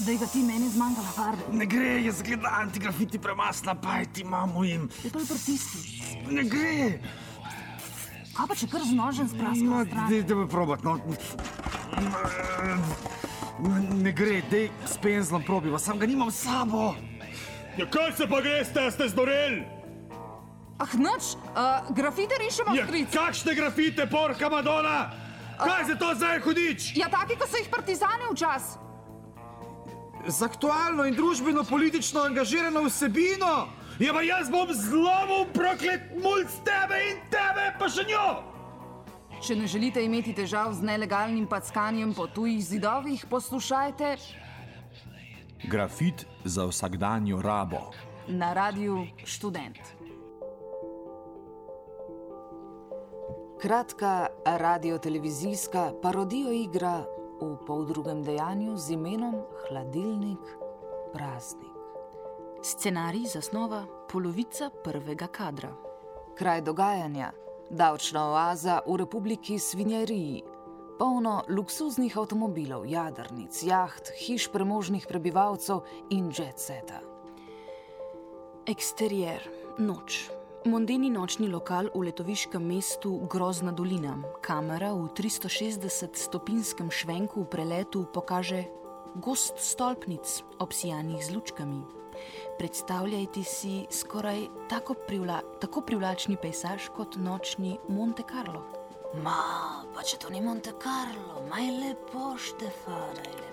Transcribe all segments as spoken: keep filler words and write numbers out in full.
da je ga ti meni zmanjkala farbe. Ne gre, jaz gledam antigrafiti premasna, pa ti imamo jim. Je to pritisti. Ne gre. Kaj pa če kar z nožem spraskal No, stran? dej, dej probat, no. Ne gre, dej s penzlom probiva, sam ga nimam s sabo. Ja, kaj se pa greste, ste zdoreli? Ah, nič, uh, grafite rišemo Ja, stric. kakšne grafite, porka Madonna? Kaj se to zdaj hudič? Ja, taki, ko so jih partizani včas. Z aktualno in družbeno-politično angažirano vsebino. Ja, pa jaz bom zlomil proklet mulj s tebe in tebe, pa še njo! Če ne želite imeti težav z nelegalnim packanjem po tujih zidovih, poslušajte Grafit za vsakdanjo rabo. na Radiu Študent. Kratka radiotelevizijska parodijo igra v poldrugem dejanju z imenom Hladilnik praznik. Scenarij zasnova polovica prvega kadra. Kraj dogajanja, davčna oaza v Republiki Svinjariji, polno luksuznih avtomobilov, jadrnic, jaht, hiš premožnih prebivalcev in jet seta. Eksterier, noč. Mondeni nočni lokal v letoviškem mestu Grozna dolina. Kamera v tristo šestdeset stopinskem švenku v preletu pokaže gost stolpnic, obsijanih z lučkami. Predstavljajte si skoraj tako, privla, tako privlačni pejsaž kot nočni Monte Carlo. Ma, pa če to ni Monte Carlo, maj lepo, Štefane, lepo.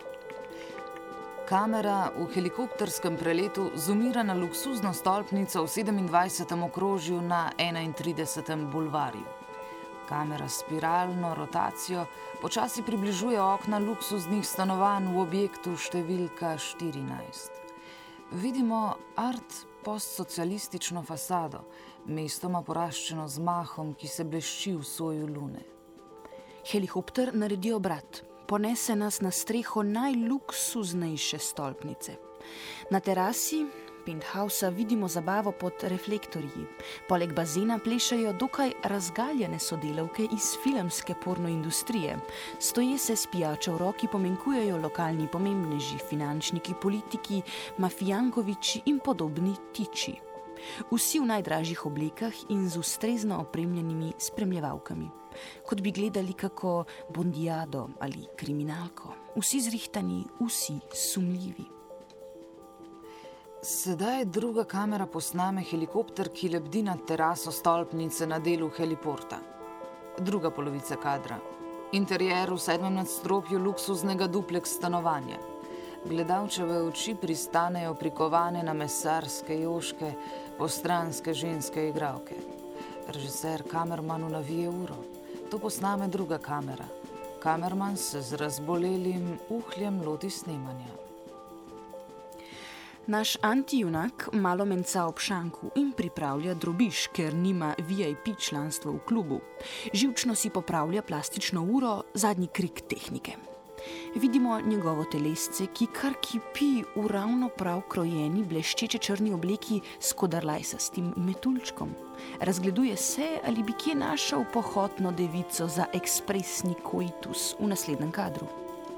Kamera v helikopterskem preletu zoomira na luksuzno stolpnico v sedemindvajsetem okrožju na enaintridesetem bulvarju. Kamera s spiralno rotacijo počasi približuje okna luksuznih stanovanj v objektu številka štirinajst. Vidimo art postsocialistično fasado, mestoma poraščeno z mahom, ki se blešči v soju lune. Helikopter naredi obrat. Ponese nas na streho najluksuznejše stolpnice. Na terasi penthausa vidimo zabavo pod reflektorji. Poleg bazena plešajo dokaj razgaljene sodelavke iz filmske pornoindustrije. Stoje se s pijačo v roki pomenkujejo lokalni pomembneži, finančniki, politiki, mafijankoviči in podobni tiči. Vsi v najdražjih oblekah in z ustrezno opremljenimi spremljevalkami. Kot bi gledali kako bondiado ali kriminalko. Vsi zrihtani, vsi sumljivi. Sedaj druga kamera posname helikopter, ki lebdi nad teraso stolpnice na delu heliporta. Druga polovica kadra. Interier v sedmem nadstropju luksuznega dupleks stanovanja. Gledalčeve oči pristanejo prikovane na mesarske joške, postranske ženske igralke. Režiser kamermanu navije uro. To posname druga kamera. Kamerman se z razbolelim uhljem loti snemanja. Naš antijunak malo menca ob šanku in pripravlja drobiž, ker nima V I P članstva v klubu. Živčno si popravlja plastično uro, zadnji krik tehnike. Vidimo njegovo telesce, ki kar kipi v ravno prav krojeni, bleščeče črni obleki s kodarlajsastim metuljčkom. Razgleduje se, ali bi kje našel pohotno devico za ekspresni koitus v naslednjem kadru.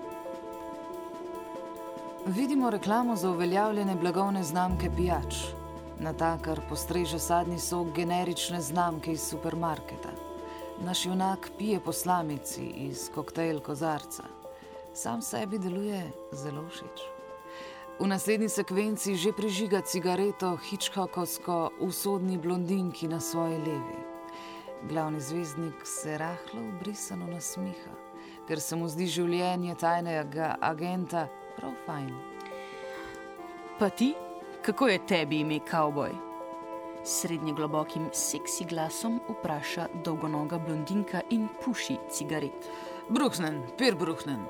Vidimo reklamo za uveljavljene blagovne znamke pijač. Natakar postreže sadni sok generične znamke iz supermarketa. Naš junak pije po slamici iz koktejl kozarca. Sam sebi deluje zelo všeč. V naslednji sekvenci že prižiga cigareto Hitchcockovsko usodni blondinki na svoji levi. Glavni zvezdnik se rahlo ubrisano nasmiha, ker se mu zdi življenje tajnega agenta prav fajn. Pa ti? Kako je tebi ime kavboj? Srednje globokim seksi glasom vpraša dolgonoga blondinka in puši cigaret. Bruhnen, pir bruhnen.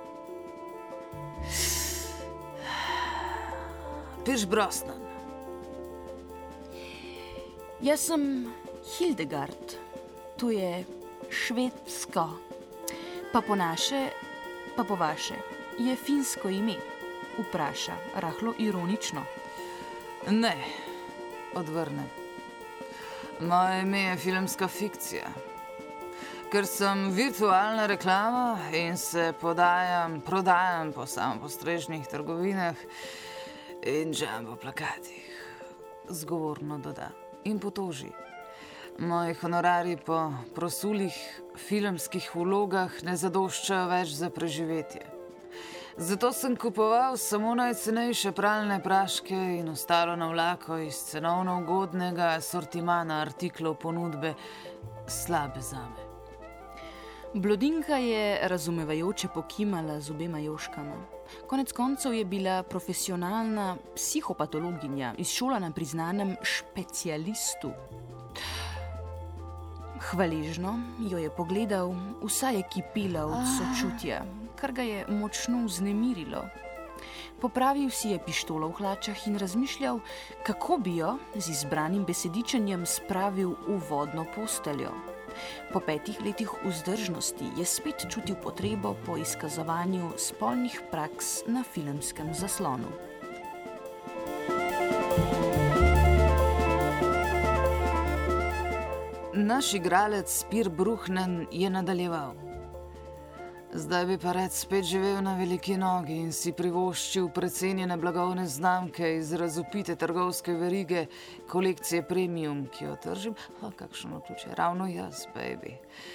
Pirš Brosnan. Jaz sem Hildegard, to je švedsko, pa po naše, pa po vaše, je finsko ime, vpraša, rahlo ironično. Ne, odvrne. Moje ime je filmska fikcija. Ker sem virtualna reklama in se podajam, prodajam po samopostrežnih trgovinah in jumbo plakatih. Zgovorno doda in potoži. Moji honorarji po prosulih filmskih vlogah ne zadoščajo več za preživetje. Zato sem kupoval samo najcenejše pralne praške in ostalo navlako iz cenovno ugodnega asortimana artiklov ponudbe slabe zame. Blondinka je razumevajoče pokimala z obema joškama. Konec koncev je bila profesionalna psihopatologinja, izšolana pri znanem specialistu. Hvaležno jo je pogledal, vsa je kipila od sočutja, kar ga je močno vznemirilo. Popravil si je pištolo v hlačah in razmišljal, kako bi jo z izbranim besedičenjem spravil v vodno posteljo. Po petih letih vzdržnosti je spet čutil potrebo po izkazovanju spolnih praks na filmskem zaslonu. Naš igralec Pir Bruhnen je nadaljeval. Zdaj bi pa rad spet živel na veliki nogi in si privoščil precenjene blagovne znamke iz razvpite trgovske verige kolekcije Premium, ki jo tržim. O, kakšno tuče, ravno jaz, baby.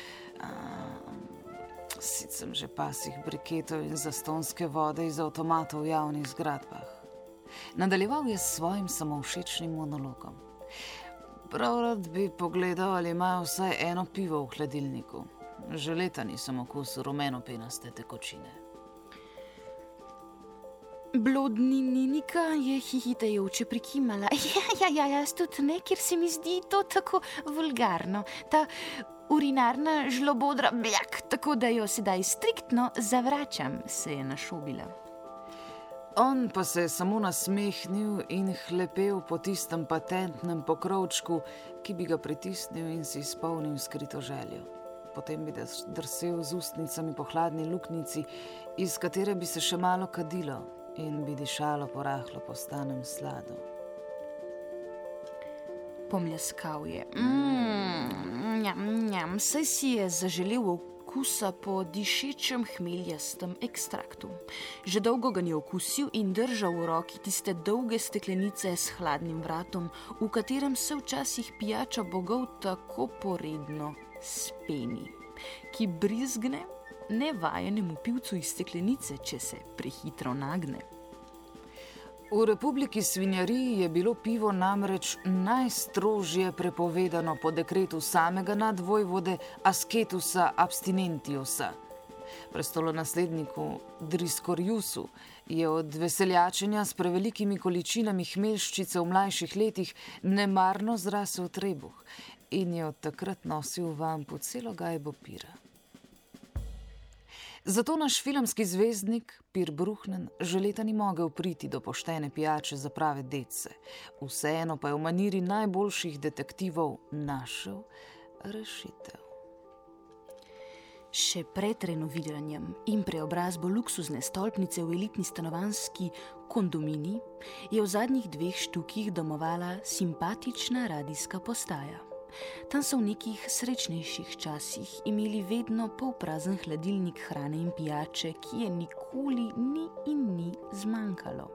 Sit sem že pasih briketov in zastonske vode iz avtomatov v javnih zgradbah. Nadaljeval je s svojim samovšečnim monologom. Prav rad bi pogledal, ali imajo vsaj eno pivo v hladilniku. Že leta nisem okusil rumeno-penaste tekočine. Blondinka je hihitajoče prikimala. Ja, ja, ja, jaz tudi ne, ker se mi zdi to tako vulgarno. Ta urinarna žlobodra bljak, tako da jo sedaj striktno zavračam, se je našobila. On pa se je samo nasmehnil in hlepel po tistem patentnem pokrovčku, ki bi ga pritisnil in si izpolnil skrito željo. Potem bi drsel z ustnicami po hladni luknjici, iz katere bi se še malo kadilo in bi dišalo po rahlo postanem sladu. Pomljaskal je. Mmm, njam, njam, saj si je zaželel okusa po dišečem hmeljastem ekstraktu. Že dolgo ga ni okusil in držal v roki tiste dolge steklenice s hladnim vratom, v katerem se včasih pijača bogov tako poredno speni, ki brizgne nevajenemu pivcu iz steklenice, če se prehitro nagne. V Republiki Svinjariji je bilo pivo namreč najstrožje prepovedano po dekretu samega nadvojvode Asketusa Abstinentiusa. Prestolonasledniku Driskorjusu je od veseljačenja s prevelikimi količinami hmeljščice v mlajših letih nemarno zrasel trebuh in je od takrat nosil v vampu celo gajbo pira. Zato naš filmski zvezdnik Pir Bruhnen že leta ni mogel priti do poštene pijače za prave dece. Vseeno pa je v maniri najboljših detektivov našel rešitev. Še pred renoviranjem in preobrazbo luksuzne stolpnice v elitni stanovanjski kondomini je v zadnjih dveh štukih domovala simpatična radijska postaja. Tam so v nekih srečnejših časih imeli vedno polprazen hladilnik hrane in pijače, ki je nikoli ni in ni zmanjkalo.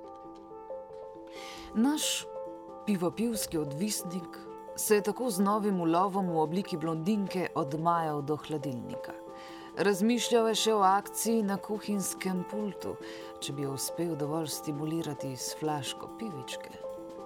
Naš pivopivski odvisnik se je tako z novim ulovom v obliki blondinke odmajal do hladilnika. Razmišljal je še o akciji na kuhinjskem pultu, če bi jo uspel dovolj stimulirati s flaško pivičke.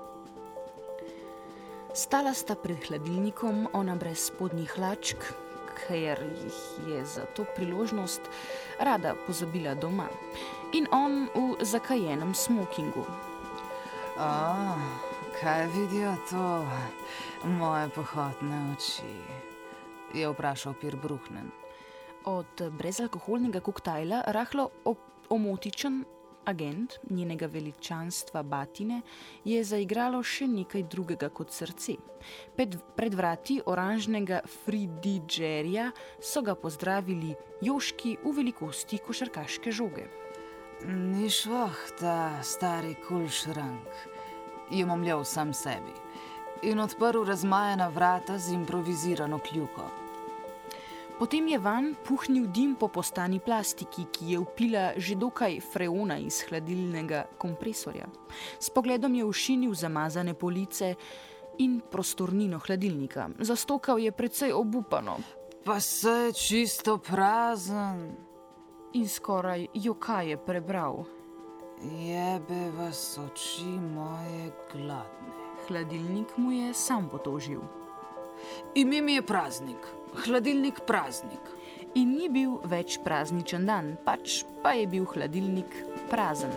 Stala sta pred hladilnikom, ona brez spodnjih hlačk, ker jih je za to priložnost rada pozabila doma, in on v zakajenem smokingu. O, kaj vidijo to moje pohotne oči? Je vprašal Pir Bruhnen. Od brezalkoholnega koktajla rahlo omotičen agent njenega veličanstva Batine je zaigralo še nekaj drugega kot srce. Pred, pred vrati oranžnega fridigerja so ga pozdravili joški v velikosti košarkaške žoge. Ni šloh ta stari kulšrank, je momljal sam sebi in odprl razmajana vrata z improvizirano kljuko. Potem je van puhnil dim po postani plastiki, ki je vpila že dokaj freona iz hladilnega kompresorja. S pogledom je ušinil zamazane police in prostornino hladilnika. Zastokal je precej obupano. Pa se je čisto prazen. In skoraj jokaje prebral. Jebe vas oči moje gladne. Hladilnik mu je sam potožil. Ime mi je Praznik. Hladilnik Praznik. In ni bil več prazničen dan, pač pa je bil hladilnik prazen.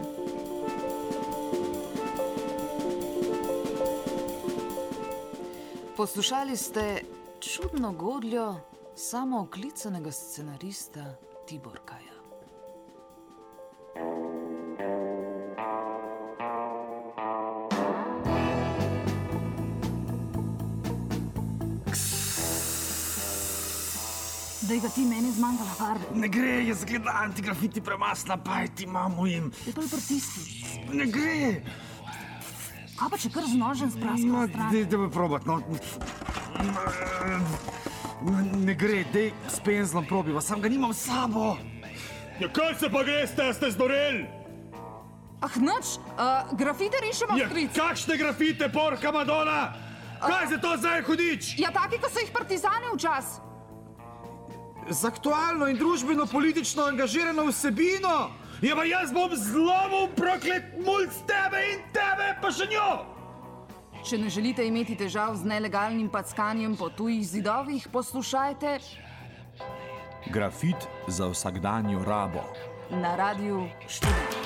Poslušali ste čudno godljo samooklicanega scenarista Tiborkaja. Da je ga ti meni zmanjkala farbe. Ne gre, jaz gledam antigrafiti premasna, pajti imamo jim. Je to pritisni. Ne gre. Kaj pa če kar z nožem spraskal Ma, stran? dej, da bi probat, no. Ne gre, dej s penzlom probiva, sam ga nimam s sabo. Ja, kaj se pa greste, ste zdoreli? Ah, noč, uh, grafite rišemo Ja, stric. kakšne grafite, porka Madonna? Kaj se to zdaj hudič? Ja, taki, ko so jih partizani včas. Z aktualno in družbeno-politično angažirano vsebino. Ja, pa jaz bom zlomil proklet mulj s tebe in tebe, pa še njo! Če ne želite imeti težav z nelegalnim packanjem po tujih zidovih, poslušajte Grafit za vsakdanjo rabo. na Radiu štiri.